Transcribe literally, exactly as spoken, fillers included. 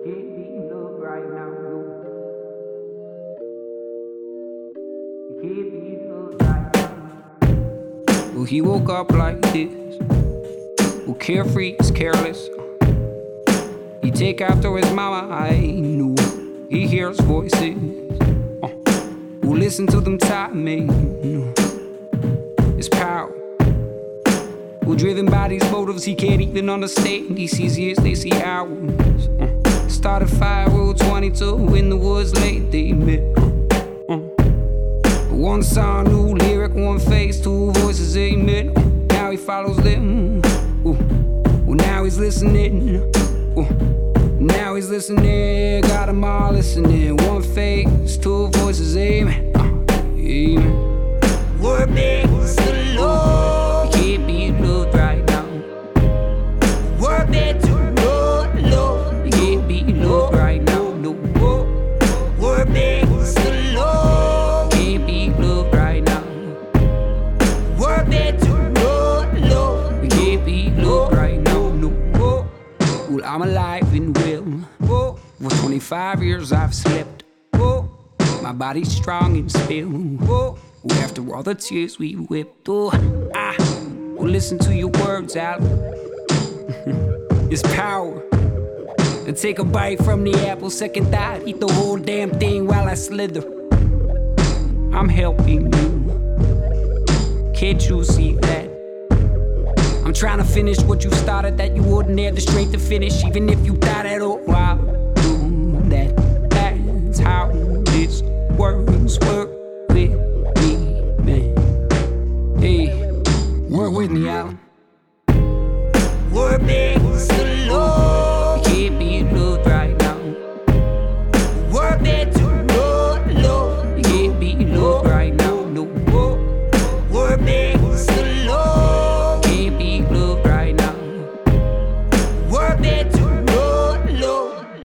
can't be in love right now, no. You can't be in love right now. Well, he woke up like this. Well, carefree is careless. He take after his mama, I knew. He hears voices. Uh, well, listen to them timing. His power. Well, driven by these motives he can't even understand. He sees years, they see hours. Uh, started fire, Rule twenty-two in the woods late, they met. Uh, uh, one song, new lyric, one face, two voices, amen. Uh, now he follows them. Uh, well, now he's listening. Uh, now he's listening. Got them all listening. One face, two voices, amen. Uh, amen. Word makes the Lord. You can't be loved right now. Word makes the Lord, Lord. You can't be loved right now, no. Word makes the Lord. You can't be loved right now. Word makes the Lord, Lord. You can't be loved right now, no. Well, I'm alive and well. For twenty-five years I've slept. My body's strong and still. After all the tears we wept, oh, ah, well, listen to your words out. It's power. And take a bite from the apple, second thought, eat the whole damn thing while I slither. I'm helping you. Can't you see that? I'm trying to finish what you started that you wouldn't have the strength to finish, even if you thought at all. I'll do that. That's how this works. Work with me, man. Hey, work with me out.